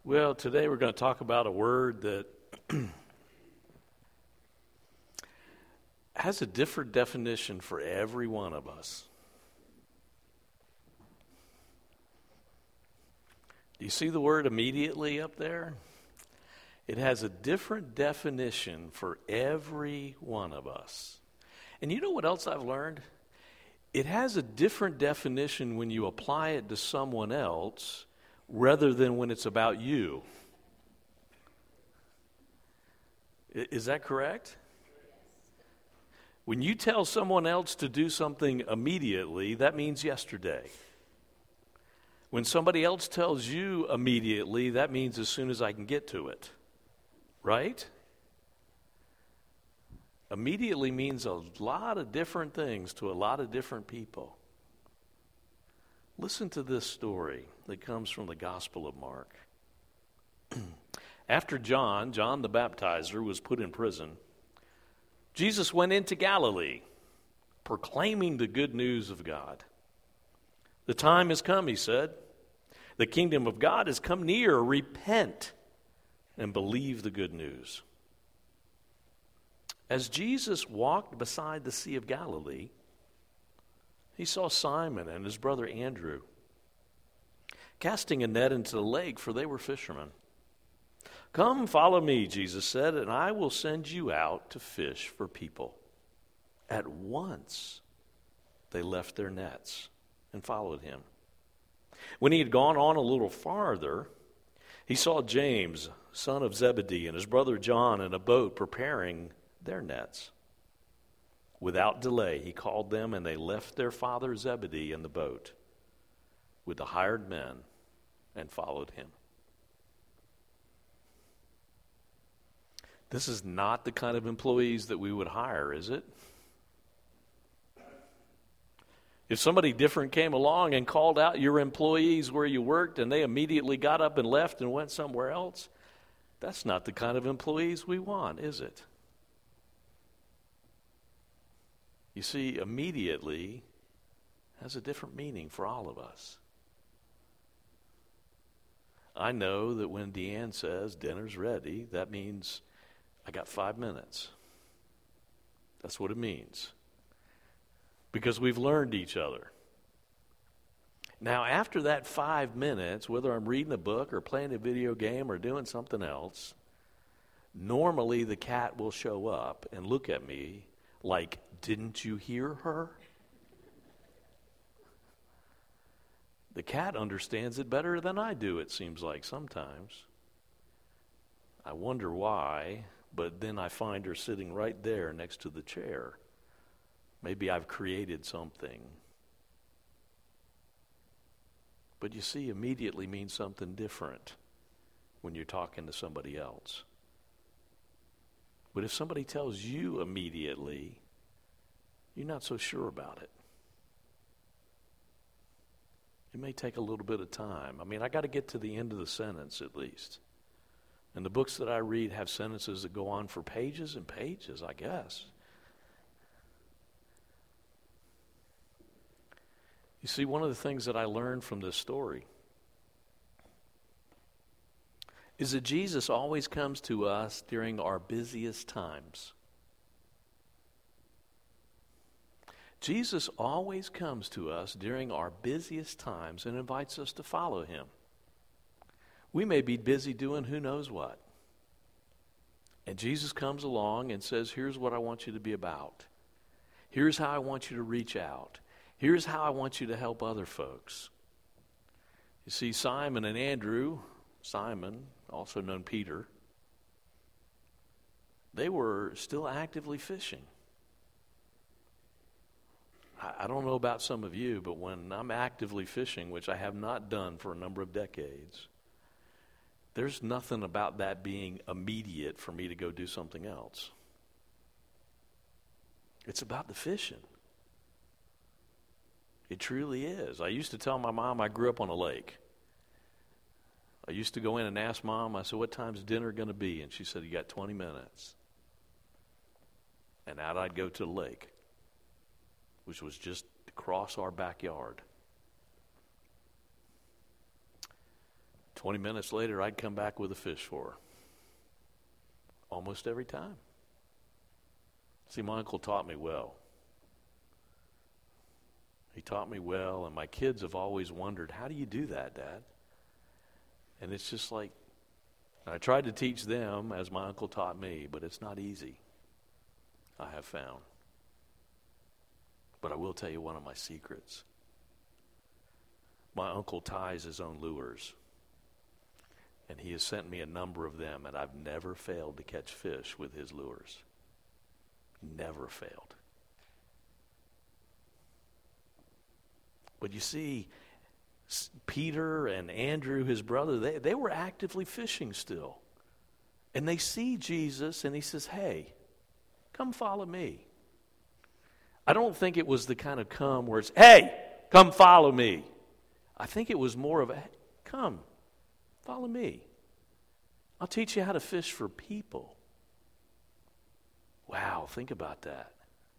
Well, today we're going to talk about a word that has a different definition for every one of us. Do you see the word immediately up there? It has a different definition for every one of us. And you know what else I've learned? It has a different definition when you apply it to someone else rather than when it's about you. Is that correct? When you tell someone else to do something immediately, that means yesterday. When somebody else tells you immediately, that means as soon as I can get to it. Right? Immediately means a lot of different things to a lot of different people. Listen to this story that comes from the Gospel of Mark. After John the Baptizer, was put in prison, Jesus went into Galilee, proclaiming the good news of God. The time has come, he said. The kingdom of God has come near. Repent and believe the good news. As Jesus walked beside the Sea of Galilee, he saw Simon and his brother Andrew casting a net into the lake, for they were fishermen. "Come, follow me," Jesus said, "and I will send you out to fish for people." At once they left their nets and followed him. When he had gone on a little farther, he saw James, son of Zebedee, and his brother John in a boat preparing their nets. Without delay, he called them, and they left their father Zebedee in the boat with the hired men and followed him. This is not the kind of employees that we would hire, is it? If somebody different came along and called out your employees where you worked and they immediately got up and left and went somewhere else, that's not the kind of employees we want, is it? You see, immediately has a different meaning for all of us. I know that when Deanne says dinner's ready, that means I got 5 minutes. That's what it means. Because we've learned each other. Now, after that 5 minutes, whether I'm reading a book or playing a video game or doing something else, normally the cat will show up and look at me like, "Didn't you hear her?" The cat understands it better than I do, it seems like sometimes. I wonder why, but then I find her sitting right there next to the chair. Maybe I've created something. But you see, immediately means something different when you're talking to somebody else. But if somebody tells you immediately, you're not so sure about it. It may take a little bit of time. I got to get to the end of the sentence at least. And the books that I read have sentences that go on for pages and pages, I guess. You see, one of the things that I learned from this story is that Jesus always comes to us during our busiest times. Jesus always comes to us during our busiest times and invites us to follow him. We may be busy doing who knows what. And Jesus comes along and says, "Here's what I want you to be about. Here's how I want you to reach out. Here's how I want you to help other folks." You see, Simon and Andrew, Simon, also known Peter, they were still actively fishing. I don't know about some of you, but when I'm actively fishing, which I have not done for a number of decades, there's nothing about that being immediate for me to go do something else. It's about the fishing. It truly is. I used to tell my mom I grew up on a lake. I used to go in and ask Mom, I said, "What time's dinner going to be?" And she said, "You got 20 minutes. And out I'd go to the lake, which was just across our backyard. 20 minutes later, I'd come back with a fish for her. Almost every time. See, my uncle taught me well. He taught me well, and my kids have always wondered, how do you do that, Dad? And it's just like, I tried to teach them as my uncle taught me, but it's not easy, I have found. But I will tell you one of my secrets. My uncle ties his own lures, and he has sent me a number of them, and I've never failed to catch fish with his lures. Never failed. But you see, Peter and Andrew, his brother, they were actively fishing still. And they see Jesus, and he says, hey, come follow me. I don't think it was the kind of come where it's, hey, come follow me. I think it was more of a, come, follow me. I'll teach you how to fish for people. Wow, think about that.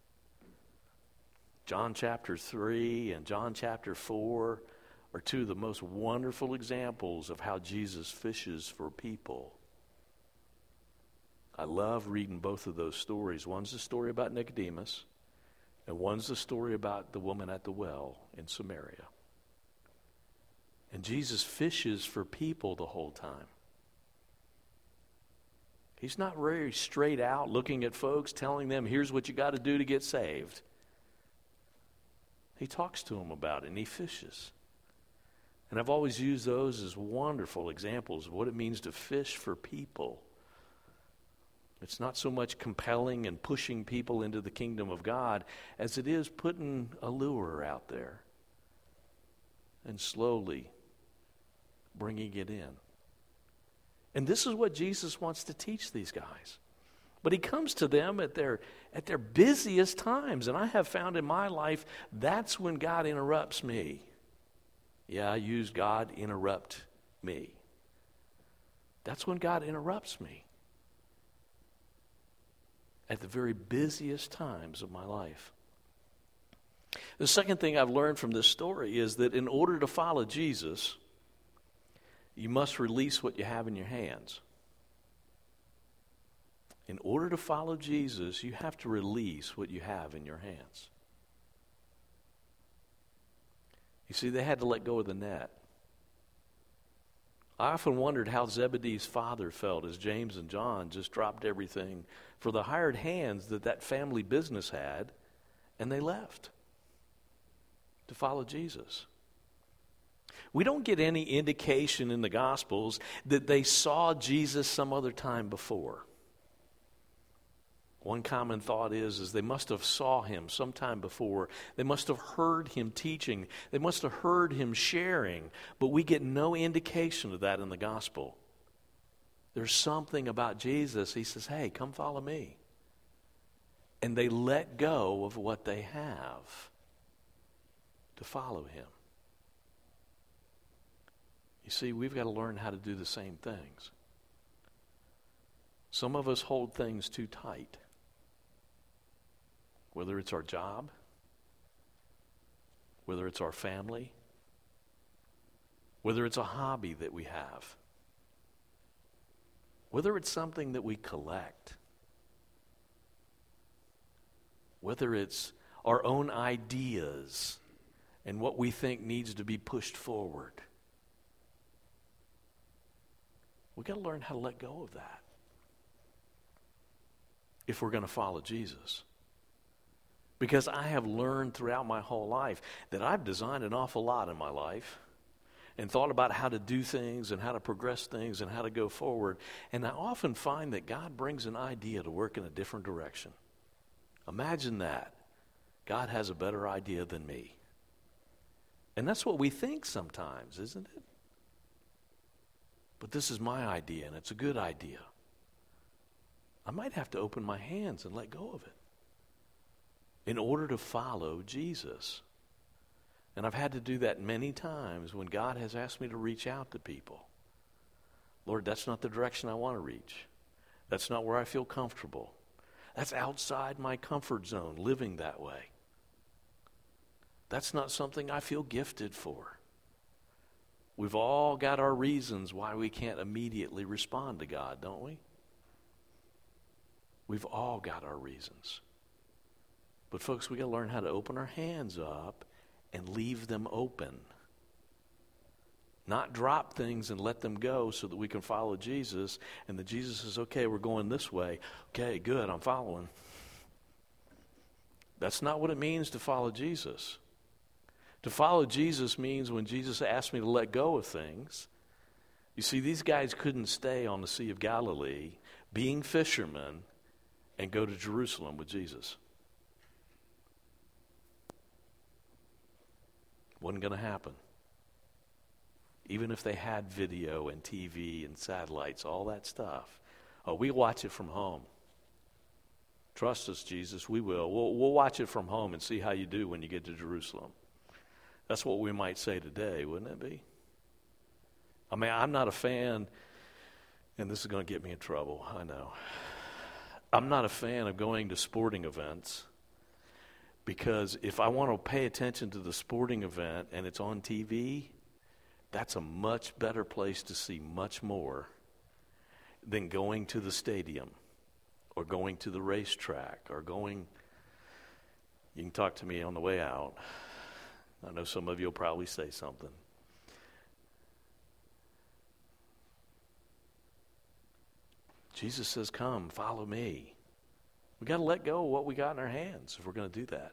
John chapter 3 and John chapter 4 are two of the most wonderful examples of how Jesus fishes for people. I love reading both of those stories. One's the story about Nicodemus, and one's the story about the woman at the well in Samaria. And Jesus fishes for people the whole time. He's not very straight out looking at folks, telling them, here's what you got to do to get saved. He talks to them about it, and he fishes. And I've always used those as wonderful examples of what it means to fish for people. It's not so much compelling and pushing people into the kingdom of God as it is putting a lure out there and slowly bringing it in. And this is what Jesus wants to teach these guys. But he comes to them at their busiest times. And I have found in my life, that's when God interrupts me. Yeah, I use God interrupt me. That's when God interrupts me. At the very busiest times of my life. The second thing I've learned from this story is that in order to follow Jesus, you must release what you have in your hands. In order to follow Jesus, you have to release what you have in your hands. You see, they had to let go of the net. I often wondered how Zebedee's father felt as James and John just dropped everything for the hired hands that family business had, and they left to follow Jesus. We don't get any indication in the Gospels that they saw Jesus some other time before. One common thought is they must have saw him sometime before. They must have heard him teaching. They must have heard him sharing. But we get no indication of that in the gospel. There's something about Jesus. He says, hey, come follow me. And they let go of what they have to follow him. You see, we've got to learn how to do the same things. Some of us hold things too tight. Whether it's our job, whether it's our family, whether it's a hobby that we have, whether it's something that we collect, whether it's our own ideas and what we think needs to be pushed forward. We've got to learn how to let go of that if we're going to follow Jesus. Because I have learned throughout my whole life that I've designed an awful lot in my life and thought about how to do things and how to progress things and how to go forward. And I often find that God brings an idea to work in a different direction. Imagine that. God has a better idea than me. And that's what we think sometimes, isn't it? But this is my idea, and it's a good idea. I might have to open my hands and let go of it in order to follow Jesus. And I've had to do that many times when God has asked me to reach out to people. Lord, that's not the direction I want to reach. That's not where I feel comfortable. That's outside my comfort zone, living that way. That's not something I feel gifted for. We've all got our reasons why we can't immediately respond to God, don't we? We've all got our reasons. But folks, we got to learn how to open our hands up and leave them open. Not drop things and let them go so that we can follow Jesus. And that Jesus says, okay, we're going this way. Okay, good, I'm following. That's not what it means to follow Jesus. To follow Jesus means when Jesus asked me to let go of things. You see, these guys couldn't stay on the Sea of Galilee being fishermen and go to Jerusalem with Jesus. Wasn't going to happen. Even if they had video and TV and satellites, all that stuff. Oh, we watch it from home. Trust us, Jesus, we will. We'll watch it from home and see how you do when you get to Jerusalem. That's what we might say today, wouldn't it be? I mean, I'm not a fan, and this is going to get me in trouble, I know. I'm not a fan of going to sporting events because if I want to pay attention to the sporting event and it's on TV, that's a much better place to see much more than going to the stadium or going to the racetrack or going. You can talk to me on the way out. I know some of you will probably say something. Jesus says, come, follow me. We got to let go of what we got in our hands if we're going to do that.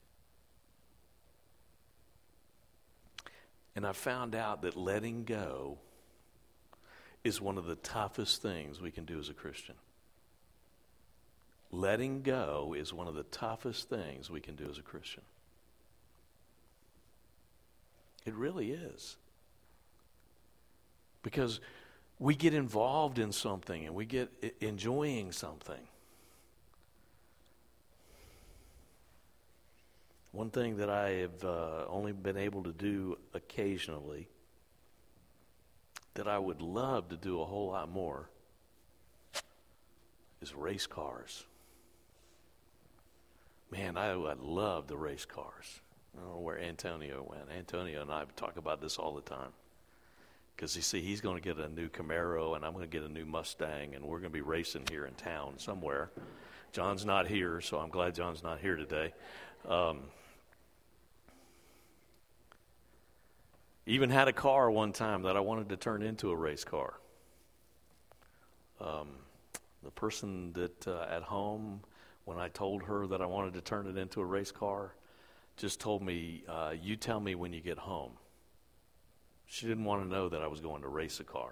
And I found out that letting go is one of the toughest things we can do as a Christian. Letting go is one of the toughest things we can do as a Christian. It really is. Because we get involved in something and we get enjoying something. One thing that I have only been able to do occasionally that I would love to do a whole lot more is race cars. Man, I love the race cars. I don't know where Antonio went. Antonio and I talk about this all the time. Because you see, he's going to get a new Camaro, and I'm going to get a new Mustang, and we're going to be racing here in town somewhere. John's not here, so I'm glad John's not here today. Even had a car one time that I wanted to turn into a race car. The person that at home, when I told her that I wanted to turn it into a race car, just told me, you tell me when you get home. She didn't want to know that I was going to race a car.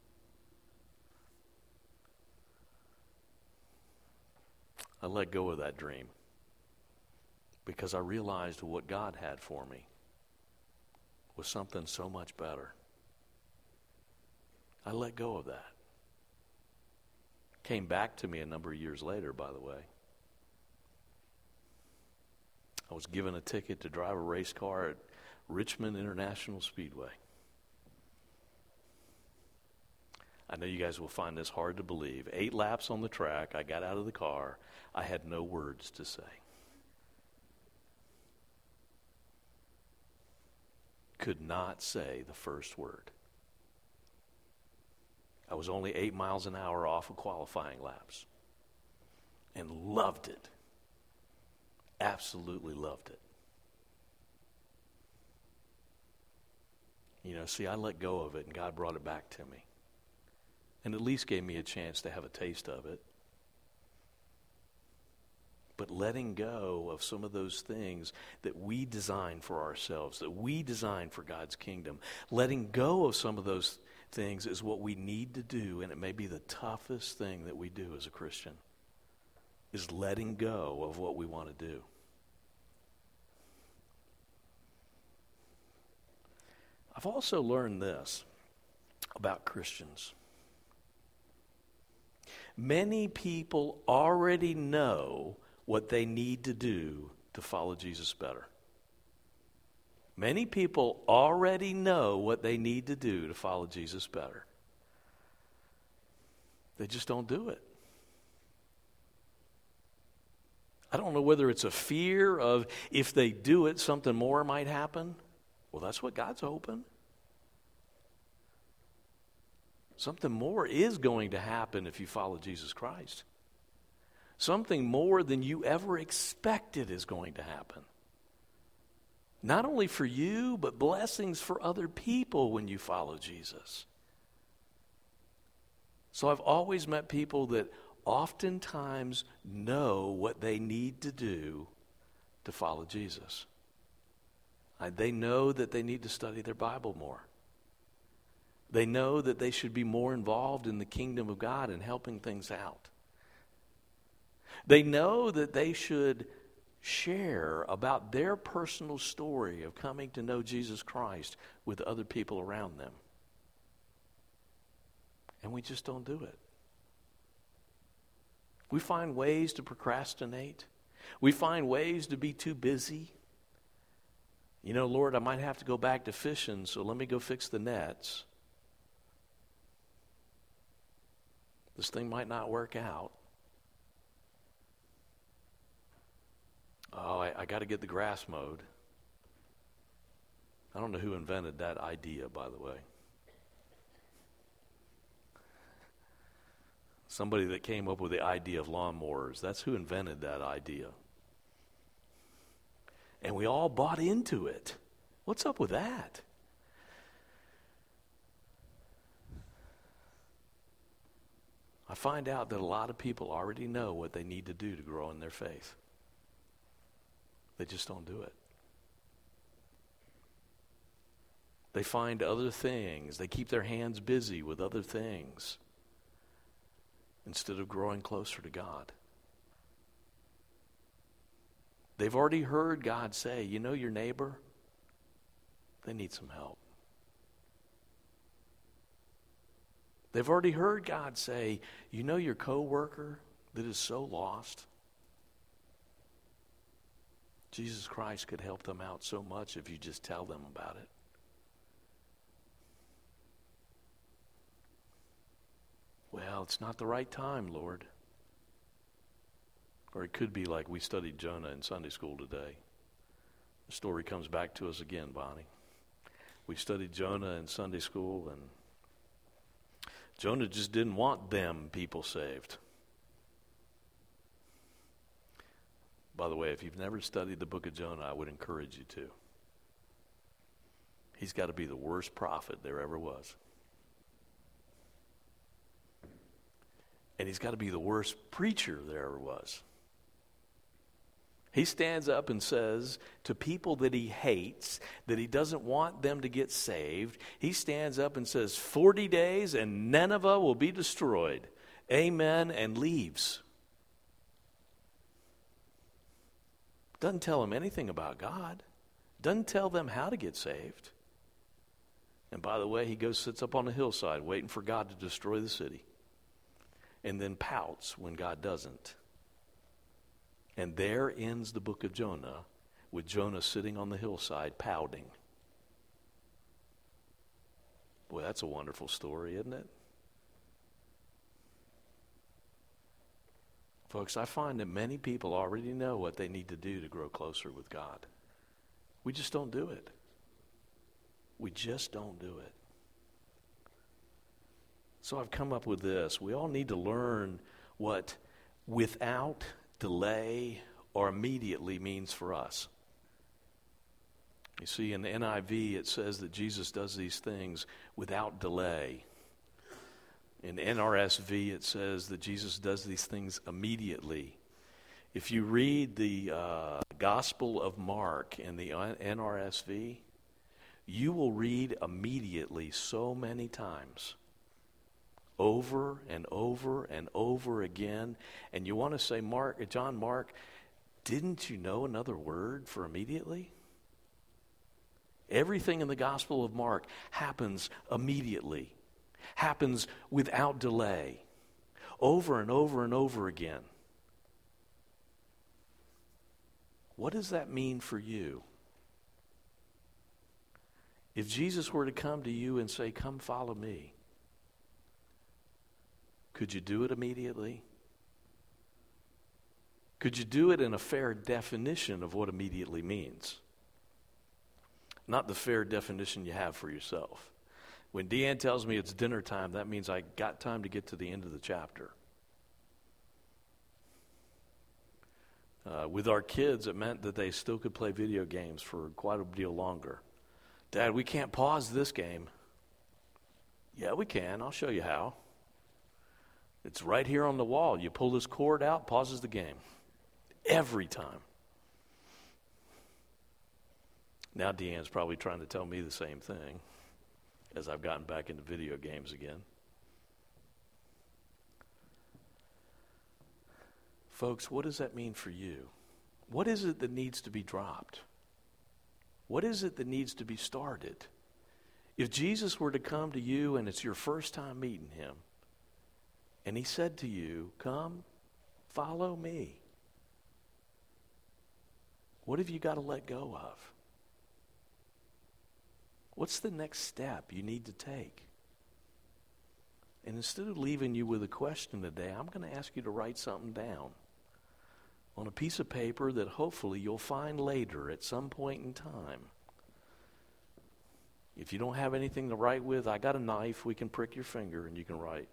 I let go of that dream because I realized what God had for me was something so much better. I let go of that. Came back to me a number of years later, by the way. I was given a ticket to drive a race car at Richmond International Speedway. I know you guys will find this hard to believe. 8 laps on the track, I got out of the car. I had no words to say. Could not say the first word. I was only 8 miles an hour off of qualifying laps. And loved it. Absolutely loved it. You know, see, I let go of it and God brought it back to me. And at least gave me a chance to have a taste of it. But letting go of some of those things that we design for ourselves, that we design for God's kingdom, letting go of some of those things is what we need to do, and it may be the toughest thing that we do as a Christian, is letting go of what we want to do. I've also learned this about Christians. Many people already know what they need to do to follow Jesus better. Many people already know what they need to do to follow Jesus better. They just don't do it. I don't know whether it's a fear of if they do it, something more might happen. Well, that's what God's hoping. Something more is going to happen if you follow Jesus Christ. Something more than you ever expected is going to happen. Not only for you, but blessings for other people when you follow Jesus. So I've always met people that oftentimes know what they need to do to follow Jesus. They know that they need to study their Bible more. They know that they should be more involved in the kingdom of God and helping things out. They know that they should share about their personal story of coming to know Jesus Christ with other people around them. And we just don't do it. We find ways to procrastinate. We find ways to be too busy. You know, Lord, I might have to go back to fishing, so let me go fix the nets. This thing might not work out. Oh, I got to get the grass mowed. I don't know who invented that idea, by the way. Somebody that came up with the idea of lawnmowers. That's who invented that idea. And we all bought into it. What's up with that? I find out that a lot of people already know what they need to do to grow in their faith. They just don't do it. They find other things. They keep their hands busy with other things instead of growing closer to God. They've already heard God say, you know your neighbor? They need some help. They've already heard God say, you know your coworker that is so lost? Jesus Christ could help them out so much if you just tell them about it. Well, it's not the right time, Lord. Or it could be like we studied Jonah in Sunday school today. The story comes back to us again, Bonnie. We studied Jonah in Sunday school, and Jonah just didn't want them people saved. By the way, if you've never studied the book of Jonah, I would encourage you to. He's got to be the worst prophet there ever was. And he's got to be the worst preacher there ever was. He stands up and says to people that he hates, that he doesn't want them to get saved, he stands up and says, 40 days and Nineveh will be destroyed. Amen, and leaves. Doesn't tell them anything about God. Doesn't tell them how to get saved. And by the way, he goes, sits up on a hillside waiting for God to destroy the city. And then pouts when God doesn't. And there ends the book of Jonah, with Jonah sitting on the hillside pouting. Boy, that's a wonderful story, isn't it? Folks, I find that many people already know what they need to do to grow closer with God. We just don't do it. We just don't do it. So I've come up with this. We all need to learn what without delay or immediately means for us. You see, in the NIV, it says that Jesus does these things without delay. In NRSV, it says that Jesus does these things immediately. If you read the Gospel of Mark in the NRSV, you will read immediately so many times. Over and over and over again. And you want to say, John Mark, didn't you know another word for immediately? Everything in the Gospel of Mark happens immediately. Happens without delay. Over and over and over again. What does that mean for you? If Jesus were to come to you and say, come follow me, could you do it immediately? Could you do it in a fair definition of what immediately means? Not the fair definition you have for yourself. When Deanne tells me it's dinner time, that means I got time to get to the end of the chapter. With our kids, it meant that they still could play video games for quite a deal longer. Dad, we can't pause this game. Yeah, we can. I'll show you how. It's right here on the wall. You pull this cord out, pauses the game. Every time. Now Deanne's probably trying to tell me the same thing as I've gotten back into video games again. Folks, what does that mean for you? What is it that needs to be dropped? What is it that needs to be started? If Jesus were to come to you and it's your first time meeting him, and he said to you, come, follow me, what have you got to let go of? What's the next step you need to take? And instead of leaving you with a question today, I'm going to ask you to write something down on a piece of paper that hopefully you'll find later at some point in time. If you don't have anything to write with, I got a knife. We can prick your finger and you can write.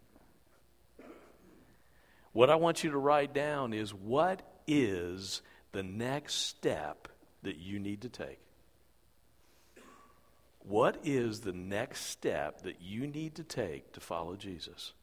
What I want you to write down is, what is the next step that you need to take? What is the next step that you need to take to follow Jesus?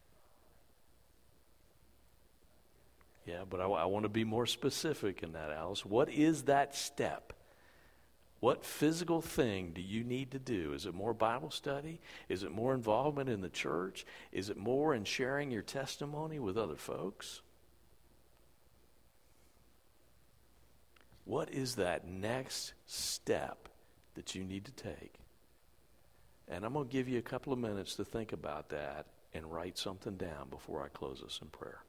Yeah, but I want to be more specific in that, Alice. What is that step? What physical thing do you need to do? Is it more Bible study? Is it more involvement in the church? Is it more in sharing your testimony with other folks? What is that next step that you need to take? And I'm going to give you a couple of minutes to think about that and write something down before I close us in prayer.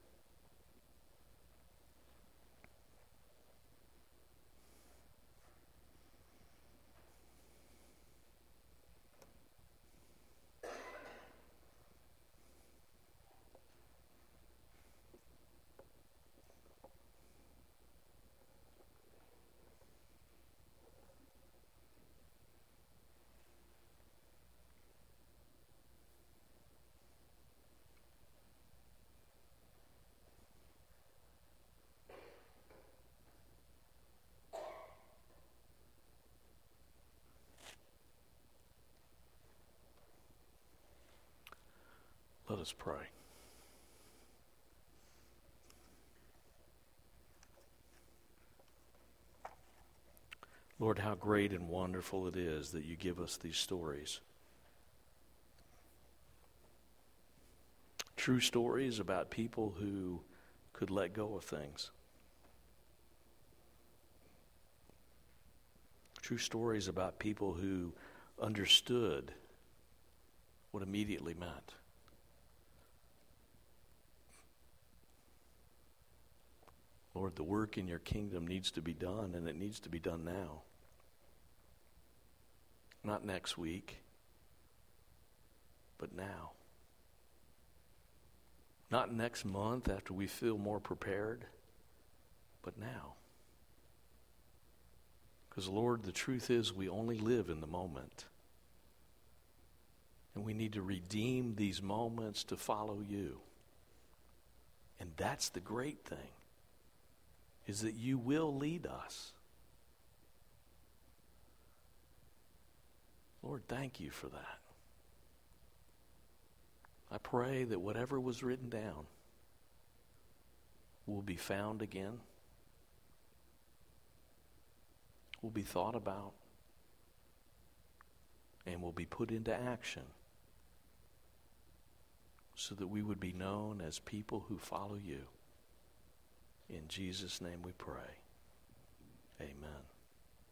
Let us pray. Lord, how great and wonderful it is that you give us these stories. True stories about people who could let go of things. True stories about people who understood what immediately meant. Lord, the work in your kingdom needs to be done, and it needs to be done now. Not next week, but now. Not next month after we feel more prepared, but now. Because, Lord, the truth is we only live in the moment. And we need to redeem these moments to follow you. And that's the great thing, is that you will lead us. Lord, thank you for that. I pray that whatever was written down will be found again, will be thought about, and will be put into action so that we would be known as people who follow you. In Jesus' name we pray. Amen.